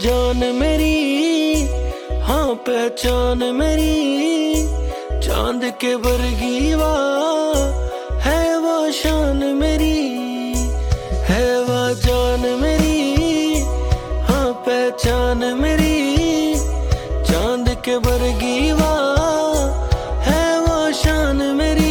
जान मेरी, हाँ पहचान मेरी, चांद के वर्गी वाह है वो शान मेरी, है वो जान मेरी, हाँ पहचान मेरी, चांद के वर्गी वाह है वो शान मेरी।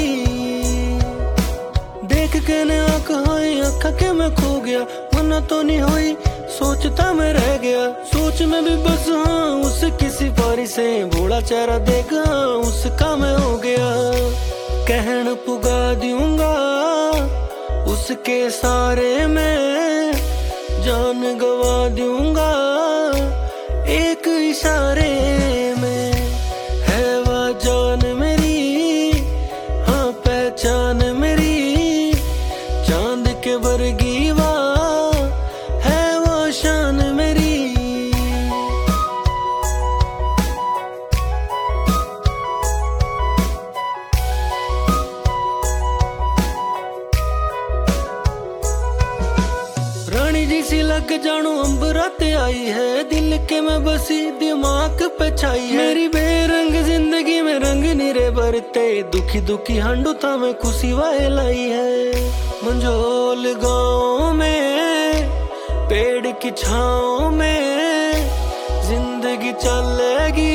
देख के ने आँख होई आँख के मैं खो गया, मना तो नहीं हुई सोचता मैं रह गया, सोच में भी बस हाँ उस किसी पारी से भोला चेहरा देखा उसका मैं हो गया। कहन पुगा दूंगा उसके सारे में, जान गवा दूंगा एक इशारे में, है वह जान मेरी, हाँ पहचान मेरी, चांद के वर्गी वाह है वो शान मेरी। रानी जी सी लग जानू अम्बरात आई है, दिल के मैं बसी दिमाग पे छाई है, मेरी बेरंग जिंदगी में रंग निरे भरते, दुखी दुखी हंडू था मैं खुशी वाए लाई है। मंझोल गाँव में पेड़ की छाँव में जिंदगी चलेगी